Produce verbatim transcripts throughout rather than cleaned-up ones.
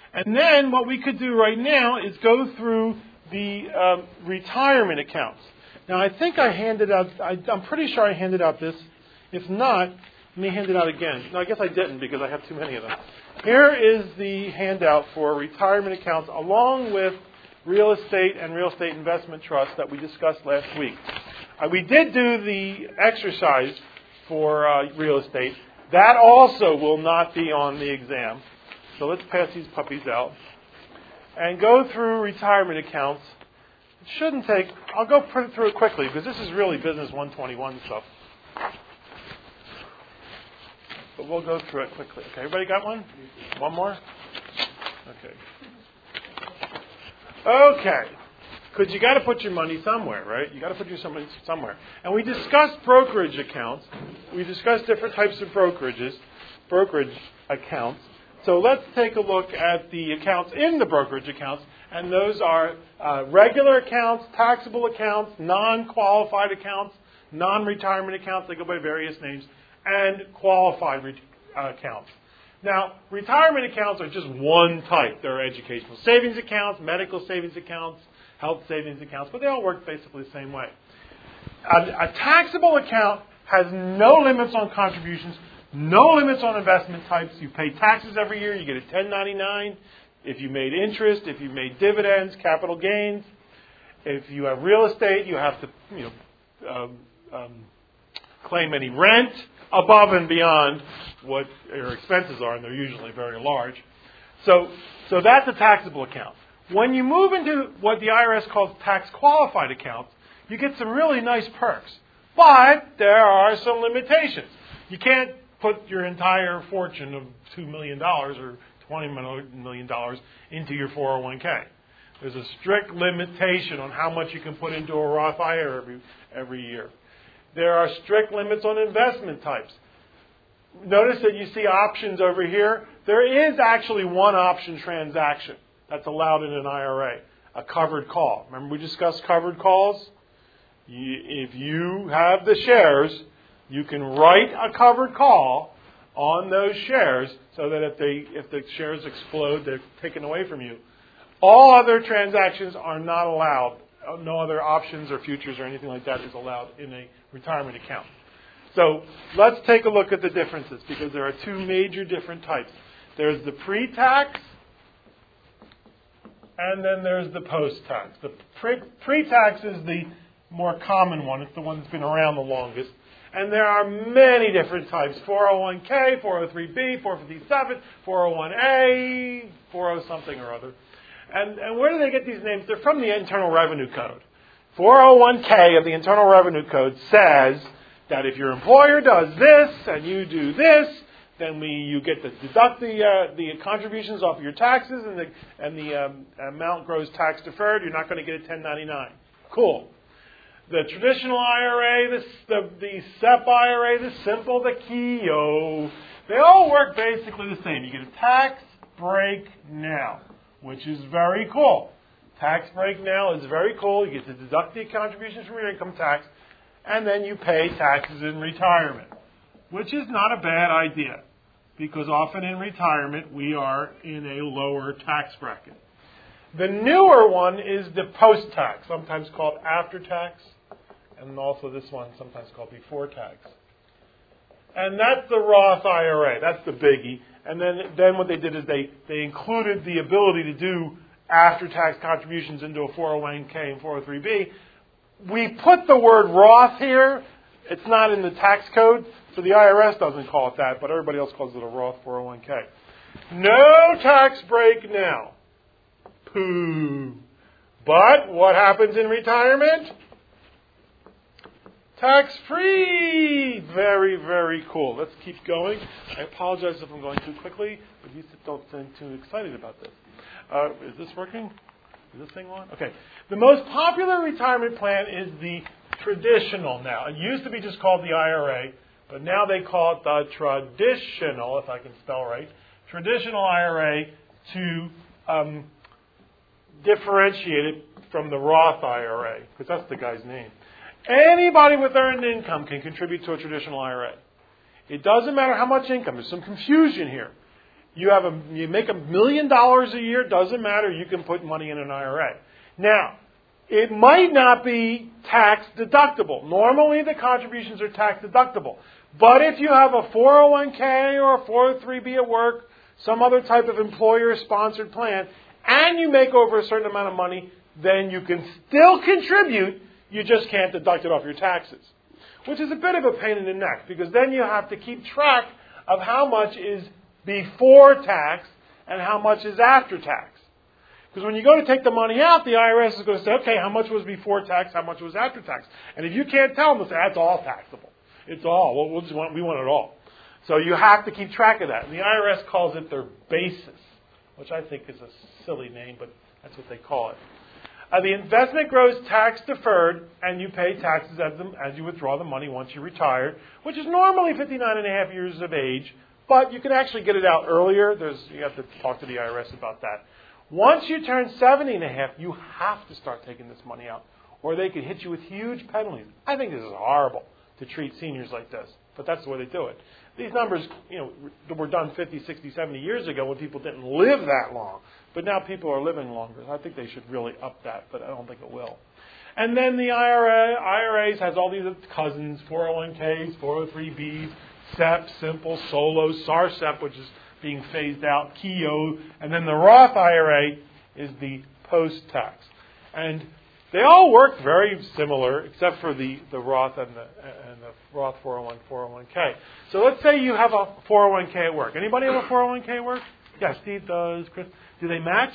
And then what we could do right now is go through the um, retirement accounts. Now, I think I handed out, I, I'm pretty sure I handed out this. If not, let me hand it out again. No, I guess I didn't because I have too many of them. Here is the handout for retirement accounts along with real estate and real estate investment trusts that we discussed last week. Uh, we did do the exercise for uh, real estate. That also will not be on the exam. So let's pass these puppies out and go through retirement accounts. It shouldn't take, I'll go put it through it quickly because this is really business one twenty-one stuff. But we'll go through it quickly. Okay, everybody got one? One more? Okay. Okay. Because you got to put your money somewhere, right? You got to put your money somewhere. And we discussed brokerage accounts. We discussed different types of brokerages, brokerage accounts. So let's take a look at the accounts in the brokerage accounts. And those are uh, regular accounts, taxable accounts, non-qualified accounts, non-retirement accounts. They go by various names. And qualified re- uh, accounts. Now, retirement accounts are just one type. There are educational savings accounts, medical savings accounts, health savings accounts, but they all work basically the same way. A, a taxable account has no limits on contributions, no limits on investment types. You pay taxes every year. You get a ten ninety-nine. If you made interest, if you made dividends, capital gains, if you have real estate, you have to, you know, um, um, claim any rent above and beyond what your expenses are, and they're usually very large. So, so that's a taxable account. When you move into what the I R S calls tax-qualified accounts, you get some really nice perks. But there are some limitations. You can't put your entire fortune of two million dollars or twenty million dollars into your four oh one k. There's a strict limitation on how much you can put into a Roth I R A every, every year. There are strict limits on investment types. Notice that you see options over here. There is actually one option transaction that's allowed in an I R A, a covered call. Remember we discussed covered calls? You, if you have the shares, you can write a covered call on those shares so that if they if the shares explode, they're taken away from you. All other transactions are not allowed. No other options or futures or anything like that is allowed in a retirement account. So let's take a look at the differences because there are two major different types. There's the pre-tax and then there's the post-tax. The pre- pre-tax is the more common one. It's the one that's been around the longest. And there are many different types. four oh one k, four oh three b, four fifty-seven, four oh one a, four oh something or other. And, and where do they get these names? They're from the Internal Revenue Code. four oh one k of the Internal Revenue Code says that if your employer does this and you do this, then we you get to deduct the uh, the contributions off your taxes and the and the um, amount grows tax deferred. You're not going to get a ten ninety-nine. Cool. The traditional I R A, the the, the S E P I R A, the simple, the K E O, they all work basically the same. You get a tax break now, which is very cool. Tax break now is very cool. You get to deduct the contributions from your income tax, and then you pay taxes in retirement, which is not a bad idea, because often in retirement we are in a lower tax bracket. The newer one is the post-tax, sometimes called after-tax, and also this one sometimes called before-tax. And that's the Roth I R A. That's the biggie. And then, then what they did is they, they included the ability to do after-tax contributions into a four oh one k and four oh three b. We put the word Roth here. It's not in the tax code, so the I R S doesn't call it that, but everybody else calls it a Roth four oh one k. No tax break now. Pooh. But what happens in retirement? Tax-free. Very, very cool. Let's keep going. I apologize if I'm going too quickly, but you don't seem too excited about this. Uh, is this working? Is this thing on? Okay. The most popular retirement plan is the traditional now. It used to be just called the I R A, but now they call it the traditional, if I can spell right, traditional I R A to um, differentiate it from the Roth I R A, because that's the guy's name. Anybody with earned income can contribute to a traditional I R A. It doesn't matter how much income. There's some confusion here. You have a, you make a million dollars a year, doesn't matter, you can put money in an I R A. Now, it might not be tax deductible. Normally the contributions are tax deductible. But if you have a four oh one k or a four oh three b at work, some other type of employer-sponsored plan, and you make over a certain amount of money, then you can still contribute, you just can't deduct it off your taxes. Which is a bit of a pain in the neck, because then you have to keep track of how much is before tax and how much is after tax. Because when you go to take the money out, the I R S is going to say, okay, how much was before tax, how much was after tax? And if you can't tell them, they'll say, that's all taxable. It's all. Well, we'll just want, we want it all. So you have to keep track of that. And the I R S calls it their basis, which I think is a silly name, but that's what they call it. Uh, the investment grows tax deferred, and you pay taxes as, the, as you withdraw the money once you retire, which is normally fifty-nine and a half years of age, but you can actually get it out earlier. There's, you have to talk to the I R S about that. Once you turn seventy and a half, you have to start taking this money out, or they could hit you with huge penalties. I think this is horrible to treat seniors like this, but that's the way they do it. These numbers, you know, were done fifty, sixty, seventy years ago when people didn't live that long. But now people are living longer. I think they should really up that, but I don't think it will. And then the I R A, I R As has all these cousins, four oh one k's, four oh three b's, S E P, Simple, Solo, S A R S E P, which is being phased out, K E O, and then the Roth I R A is the post-tax. And they all work very similar, except for the, the Roth and the, and the Roth four oh one, four oh one k. So let's say you have a four oh one k at work. Anybody have a four oh one k at work? Yeah, Steve does. Chris, do they match?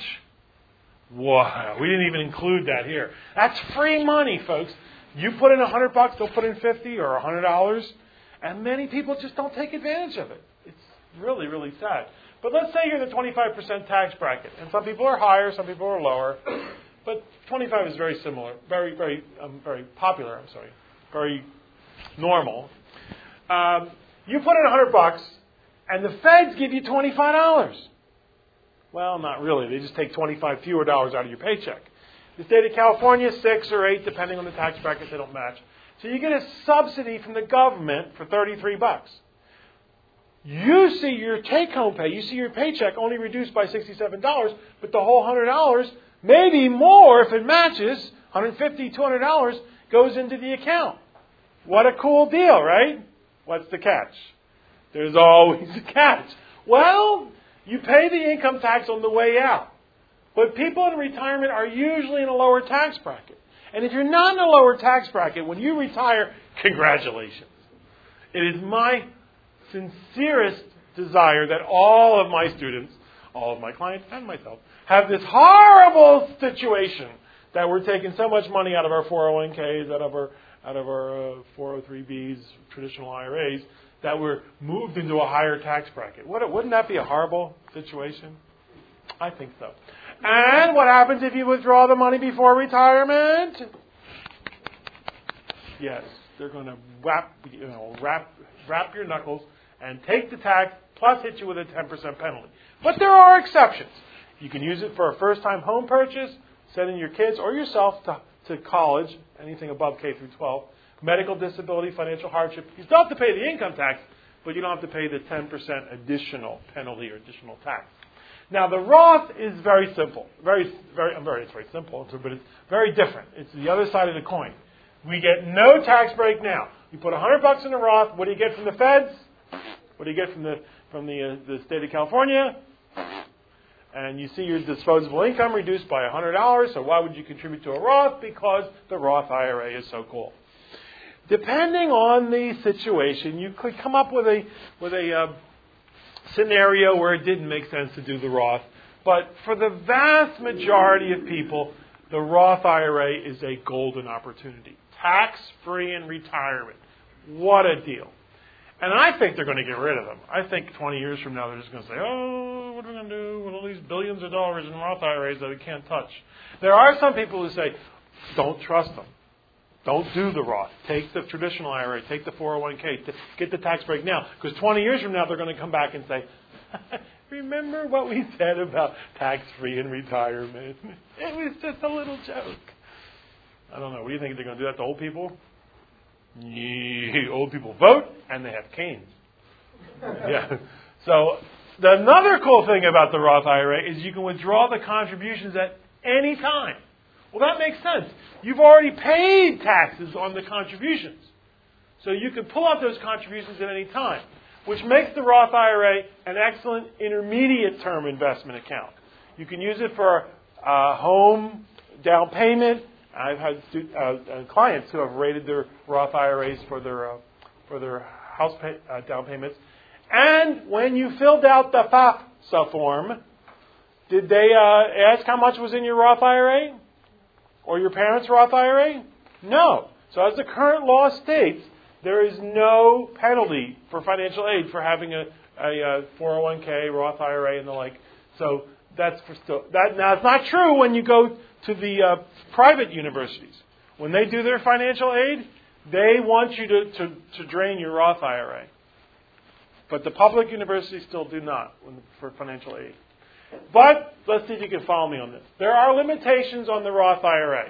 Wow, we didn't even include that here. That's free money, folks. You put in a hundred bucks, they'll put in fifty or a hundred dollars, and many people just don't take advantage of it. It's really, really sad. But let's say you're in the twenty-five percent tax bracket, and some people are higher, some people are lower. But twenty-five is very similar, very, very, um, very popular. I'm sorry, very normal. Um, you put in a hundred bucks, and the feds give you twenty-five dollars. Well, not really. They just take twenty-five fewer dollars out of your paycheck. The state of California, six or eight, depending on the tax bracket, they don't match. So you get a subsidy from the government for thirty-three bucks. You see your take-home pay, you see your paycheck only reduced by sixty-seven dollars, but the whole one hundred dollars, maybe more if it matches, one hundred fifty dollars, two hundred dollars, goes into the account. What a cool deal, right? What's the catch? There's always a catch. Well, you pay the income tax on the way out. But people in retirement are usually in a lower tax bracket. And if you're not in a lower tax bracket, when you retire, congratulations. It is my sincerest desire that all of my students, all of my clients and myself, have this horrible situation that we're taking so much money out of our four oh one k's, out of our out of our uh, four oh three b's, traditional I R As, that we're moved into a higher tax bracket. What, wouldn't that be a horrible situation? I think so. And what happens if you withdraw the money before retirement? Yes, they're going to wrap, you know, wrap, wrap your knuckles and take the tax, plus hit you with a ten percent penalty. But there are exceptions. You can use it for a first-time home purchase, sending your kids or yourself to, to college, anything above K through twelve, medical disability, financial hardship. You still have to pay the income tax, but you don't have to pay the ten percent additional penalty or additional tax. Now, the Roth is very simple. Very, very, I'm very, it's very simple, but it's very different. It's the other side of the coin. We get no tax break now. You put a hundred bucks in the Roth. What do you get from the feds? What do you get from the from the uh, the state of California? And you see your disposable income reduced by a hundred dollars. So why would you contribute to a Roth? Because the Roth I R A is so cool. Depending on the situation, you could come up with a with a uh, scenario where it didn't make sense to do the Roth. But for the vast majority of people, the Roth I R A is a golden opportunity. Tax-free in retirement. What a deal. And I think they're going to get rid of them. I think twenty years from now they're just going to say, oh, what are we going to do with all these billions of dollars in Roth I R As that we can't touch? There are some people who say, don't trust them. Don't do the Roth. Take the traditional I R A. Take the four oh one k. Get the tax break now. Because twenty years from now, they're going to come back and say, remember what we said about tax-free in retirement? It was just a little joke. I don't know. What do you think? They're going to do that to old people? Yeah, old people vote, and they have canes. Yeah. So The another cool thing about the Roth I R A is you can withdraw the contributions at any time. Well, that makes sense. You've already paid taxes on the contributions. So you can pull out those contributions at any time, which makes the Roth I R A an excellent intermediate term investment account. You can use it for uh, home down payment. I've had stu- uh, clients who have rated their Roth I R As for their uh, for their house pay, uh, down payments. And when you filled out the FAFSA form, did they uh, ask how much was in your Roth I R A? Or your parents' Roth I R A? No. So as the current law states, there is no penalty for financial aid for having a, a, a four oh one k, Roth I R A, and the like. So that's for still that. Now it's not true when you go to the uh, private universities. When they do their financial aid, they want you to, to, to drain your Roth I R A. But the public universities still do not when, for financial aid. But let's see if you can follow me on this. There are limitations on the Roth I R A.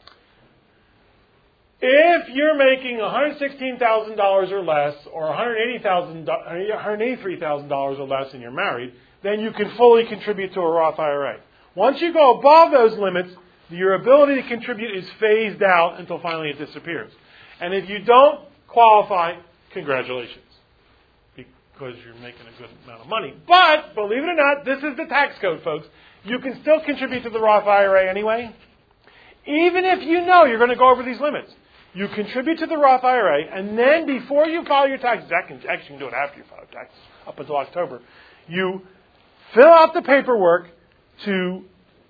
If you're making one hundred sixteen thousand dollars or less, or one hundred eighty thousand dollars, one hundred eighty-three thousand dollars or less and you're married, then you can fully contribute to a Roth I R A. Once you go above those limits, your ability to contribute is phased out until finally it disappears. And if you don't qualify, congratulations, because you're making a good amount of money. But, believe it or not, this is the tax code, folks. You can still contribute to the Roth I R A anyway. Even if you know you're going to go over these limits. You contribute to the Roth I R A, and then before you file your taxes, actually you can do it after you file your taxes, up until October, you fill out the paperwork to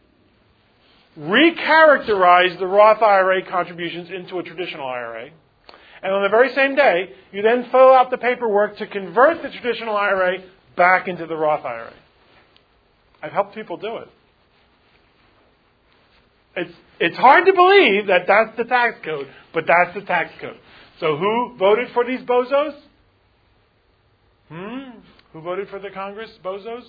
recharacterize the Roth I R A contributions into a traditional I R A. And on the very same day, you then fill out the paperwork to convert the traditional I R A back into the Roth I R A. I've helped people do it. It's, it's hard to believe that that's the tax code, but that's the tax code. So who voted for these bozos? Hmm? Who voted for the Congress bozos?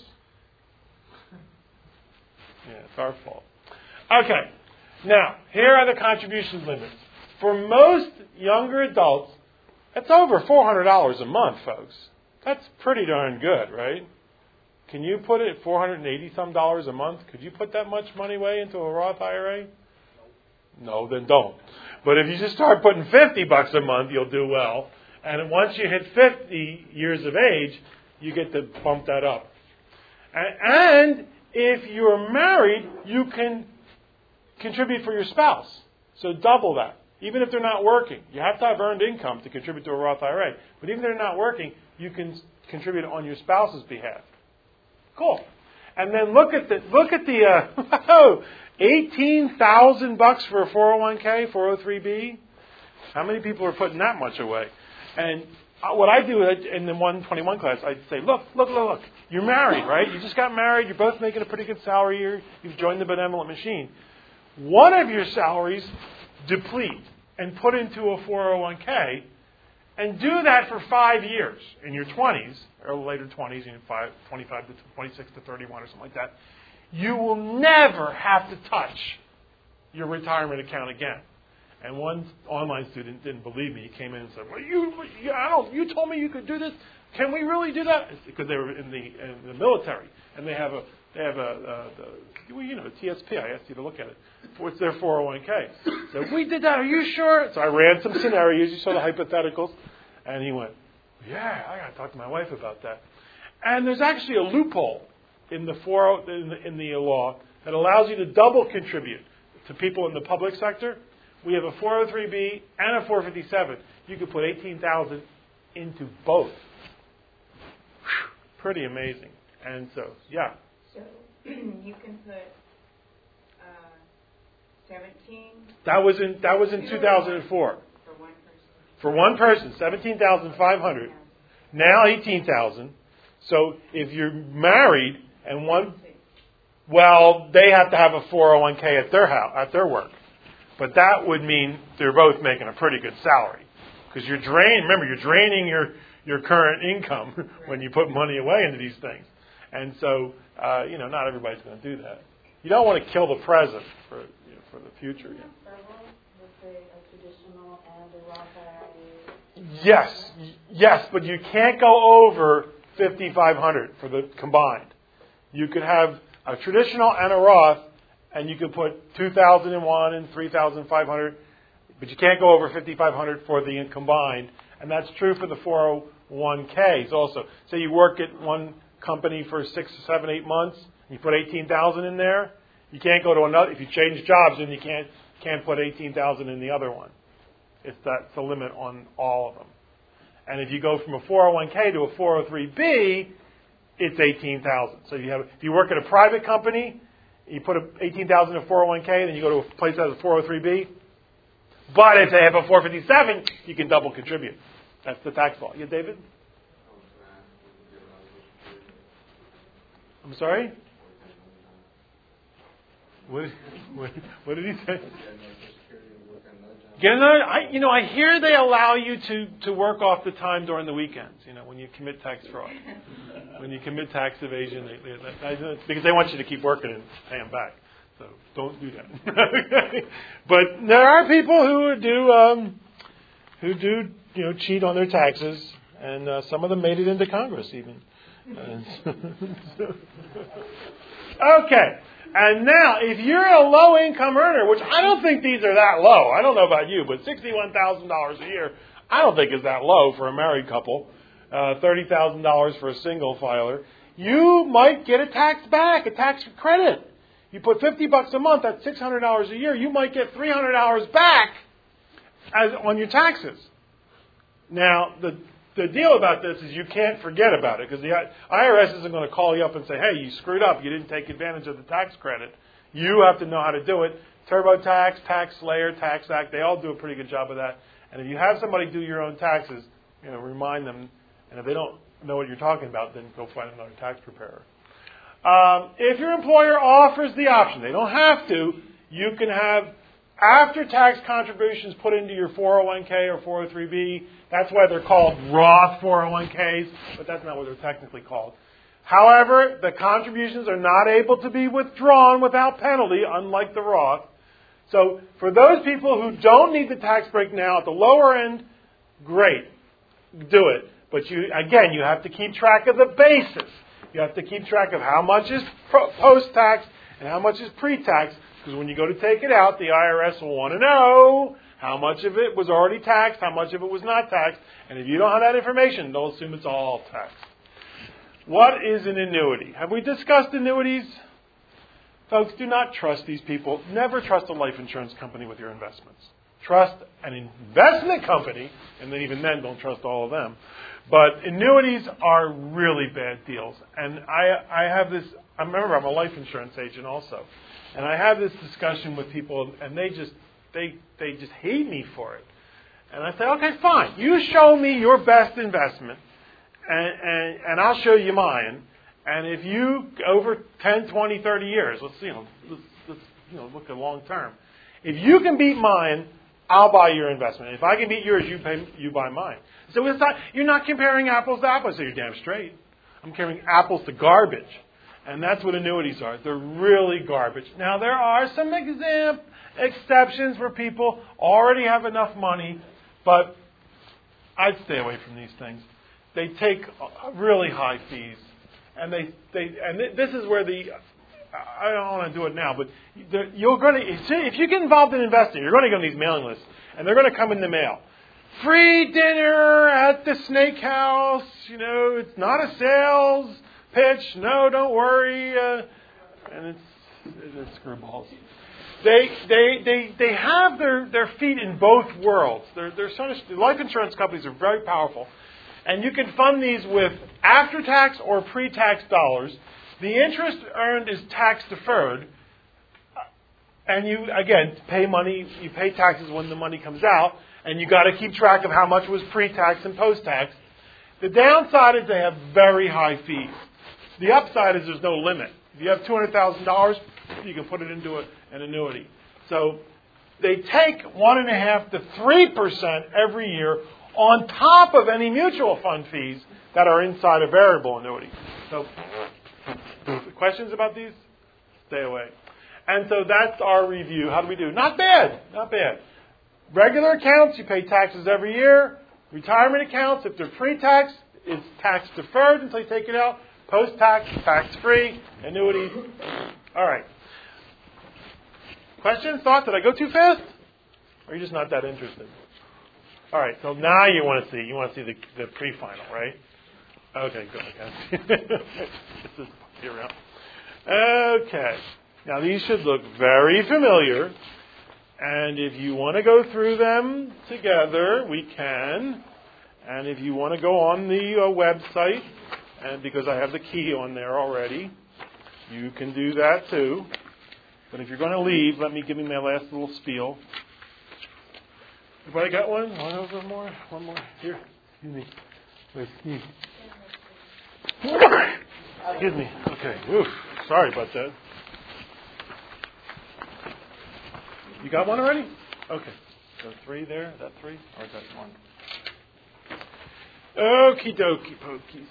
Yeah, it's our fault. Okay. Now, here are the contribution limits. For most younger adults, that's over four hundred dollars a month, folks. That's pretty darn good, right? Can you put it at four hundred eighty some dollars a month? Could you put that much money away into a Roth I R A? No, then don't. But if you just start putting fifty bucks a month, you'll do well. And once you hit fifty years of age, you get to bump that up. And if you're married, you can contribute for your spouse. So double that. Even if they're not working. You have to have earned income to contribute to a Roth I R A. But even if they're not working, you can contribute on your spouse's behalf. Cool. And then look at the look at the uh, eighteen thousand bucks for a four oh one k, four oh three b. How many people are putting that much away? And what I do in the one twenty-one class, I say, look, look, look, look. You're married, right? You just got married. You're both making a pretty good salary here. You've joined the benevolent machine. One of your salaries deplete and put into a four oh one k, and do that for five years in your twenties, or later twenties, you know, five, twenty-five to twenty-six to thirty-one or something like that. You will never have to touch your retirement account again. And one online student didn't believe me. He came in and said, "Well, you, you, I don't, you told me you could do this. Can we really do that?" It's because they were in the, in the military, and they have a they have a, a the, well, you know, T S P. I asked you to look at it. What's their four oh one k? So we did that. Are you sure? So I ran some scenarios. You saw the hypotheticals, and he went, "Yeah, I got to talk to my wife about that." And there's actually a loophole in the four in the, in the law that allows you to double contribute to people in the public sector. We have a four oh three b and a four fifty-seven. You could put eighteen thousand dollars into both. Whew, pretty amazing. And so, yeah. So you can put uh, seventeen. That was in that was in two thousand four. For one person. For one person, seventeen thousand five hundred. Now eighteen thousand. So if you're married and one, well, they have to have a four oh one k at their house, at their work. But that would mean they're both making a pretty good salary. Because you're drain, remember, you're draining your, your current income right. when you put money away into these things. And so, uh, you know, not everybody's going to do that. You don't want to kill the present for you know, for the future. Is it several with a traditional and a Roth I R A? Yes, yes, but you can't go over fifty-five hundred for the combined. You could have a traditional and a Roth, and you could put two thousand in one and three thousand five hundred, but you can't go over fifty-five hundred for the combined. And that's true for the four oh one k's also. Say you work at one company for six, seven, eight months, and you put eighteen thousand in there. You can't go to another. If you change jobs, then you can't can't put eighteen thousand in the other one. It's that's the limit on all of them. And if you go from a four oh one k to a four oh three b, it's eighteen thousand. So you have if you work at a private company, you put eighteen thousand in a four oh one k, then you go to a place that has a four oh three b. But if they have a four fifty-seven, you can double contribute. That's the tax law. Yeah, David? I'm sorry? What, what, what did he say? Get another, I, you know, I hear they allow you to, to work off the time during the weekends, you know, when you commit tax fraud. When you commit tax evasion, they, they, they, because they want you to keep working and pay them back. So don't do that. But there are people who do, um, who do, you know, cheat on their taxes, and uh, some of them made it into Congress even. Okay. And now, if you're a low-income earner, which I don't think these are that low. I don't know about you, but sixty-one thousand dollars a year, I don't think is that low for a married couple. Uh, thirty thousand dollars for a single filer. You might get a tax back, a tax credit. You put fifty bucks a month, that's six hundred dollars a year. You might get three hundred dollars back as on your taxes. Now, the The deal about this is you can't forget about it, because the I R S isn't going to call you up and say, hey, you screwed up. You didn't take advantage of the tax credit. You have to know how to do it. TurboTax, TaxSlayer, TaxAct, they all do a pretty good job of that. And if you have somebody do your own taxes, you know, remind them. And if they don't know what you're talking about, then go find another tax preparer. Um, if your employer offers the option, they don't have to, you can have after-tax contributions put into your four oh one k or four oh three b. That's why they're called Roth four oh one k's, but that's not what they're technically called. However, the contributions are not able to be withdrawn without penalty, unlike the Roth. So for those people who don't need the tax break now at the lower end, great, do it. But you, again, you have to keep track of the basis. You have to keep track of how much is post-tax and how much is pre-tax, because when you go to take it out, the I R S will want to know how much of it was already taxed, how much of it was not taxed. And if you don't have that information, they'll assume it's all taxed. What is an annuity? Have we discussed annuities? Folks, do not trust these people. Never trust a life insurance company with your investments. Trust an investment company, and then even then don't trust all of them. But annuities are really bad deals. And I, I have this, I remember I'm a life insurance agent also. And I have this discussion with people, and they just, They they just hate me for it. And I say, okay, fine. You show me your best investment, and, and, and I'll show you mine. And if you, over ten, twenty, thirty years, let's, you know, let's, let's you know, look at long term. If you can beat mine, I'll buy your investment. If I can beat yours, you pay, you buy mine. So it's not, you're not comparing apples to apples. So you're damn straight. I'm comparing apples to garbage. And that's what annuities are. They're really garbage. Now, there are some exam, exceptions where people already have enough money, but I'd stay away from these things. They take really high fees. And they, they and this is where the, I don't want to do it now, but you're going to, if you get involved in investing, you're going to go on these mailing lists, and they're going to come in the mail. Free dinner at the Snake House, you know, it's not a sales pitch, no, don't worry, uh, and it's, it's screwballs. They they they they have their, their feet in both worlds. They're they're sort of, life insurance companies are very powerful, and you can fund these with after-tax or pre-tax dollars. The interest earned is tax deferred, and you again pay money. You pay taxes when the money comes out, and you got to keep track of how much was pre-tax and post-tax. The downside is they have very high fees. The upside is there's no limit. If you have two hundred thousand dollars, you can put it into a, an annuity. So they take one and a half to three percent every year on top of any mutual fund fees that are inside a variable annuity. So questions about these? Stay away. And so that's our review. How do we do? Not bad. Not bad. Regular accounts, you pay taxes every year. Retirement accounts, if they're pre-tax, It's tax deferred until you take it out. Post-tax, tax-free, annuities. All right. Questions, thoughts? Did I go too fast? Or are you just not that interested? All right, so now you want to see. You want to see the, the pre-final, right? Okay, good. Okay. This is here out. Okay. Now these should look very familiar. And if you want to go through them together, we can. And if you want to go on the uh, website, and because I have the key on there already, you can do that too. But if you're going to leave, let me give me my last little spiel. Everybody got one? One over more? One more? Here. Excuse me. Wait, sneeze. Excuse me. Okay. Oof. Sorry about that. You got one already? Okay. So three there? Is that three? Or is that one? Okie dokie pokies.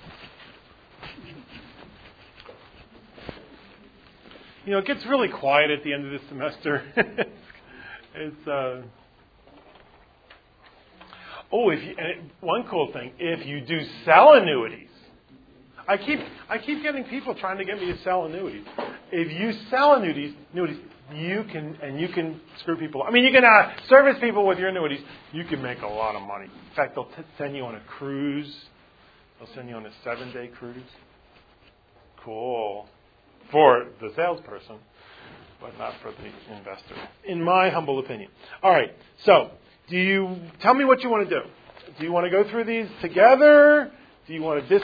You know, it gets really quiet at the end of the semester. It's uh oh, if you, and it, one cool thing, if you do sell annuities, I keep I keep getting people trying to get me to sell annuities. If you sell annuities, annuities, you can and you can screw people. I mean, you can uh, service people with your annuities. You can make a lot of money. In fact, they'll t- send you on a cruise. They'll send you on a seven-day cruise. Cool. For the salesperson, but not for the investor, in my humble opinion. All right, so do you tell me what you want to do? Do you want to go through these together? Do you want to dis-